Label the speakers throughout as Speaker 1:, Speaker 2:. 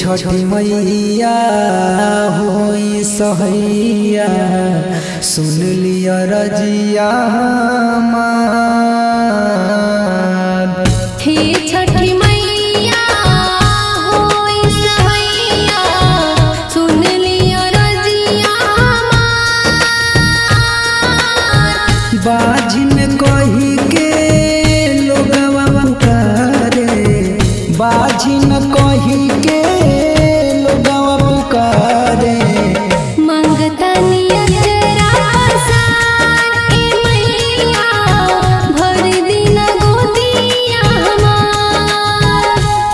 Speaker 1: छठी मैया होई सहैया सुन लिया रजिया हमार।
Speaker 2: हे छठी मैया होई सहैया सुन लिया रजिया हमार।
Speaker 1: बाजिन कही के लोगवा पुकारे, बाजिन कही के लोगवा पुकारे।
Speaker 2: मंगतनी अजरा प्रसाद ए मैया भर दिन गोदिया हमार।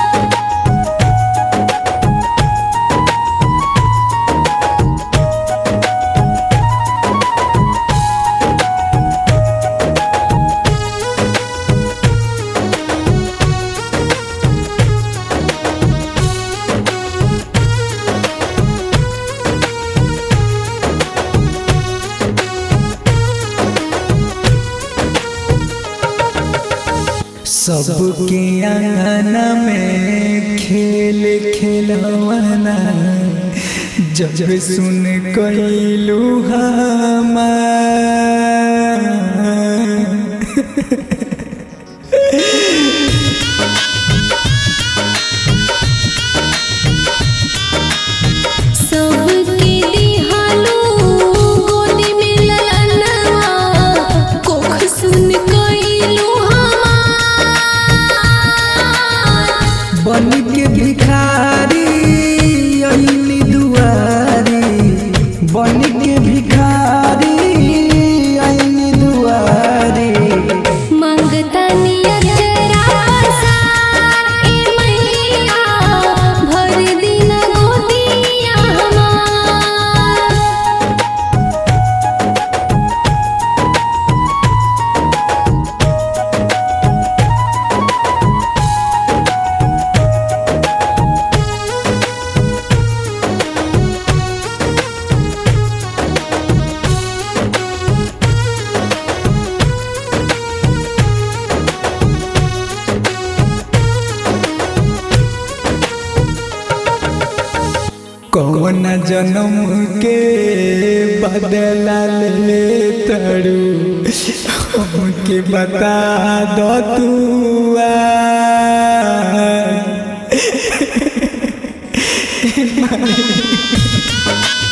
Speaker 1: सबके आंगन में खेल खेलवाना जब सुन कैलू हमार।
Speaker 2: सबके दिहालू गोदी में ललनवा कोख सुन कैलू हमार।
Speaker 1: बन के भिखारी अइली दुआरी, बन के भिखारी अइली दुआरी।
Speaker 2: मंगतनी अजरा प्रसाद ए मैया भर दिन गोदिया हमार।
Speaker 1: कौन जन्म के बदला ले तड़ू हमके बता दो तू आज।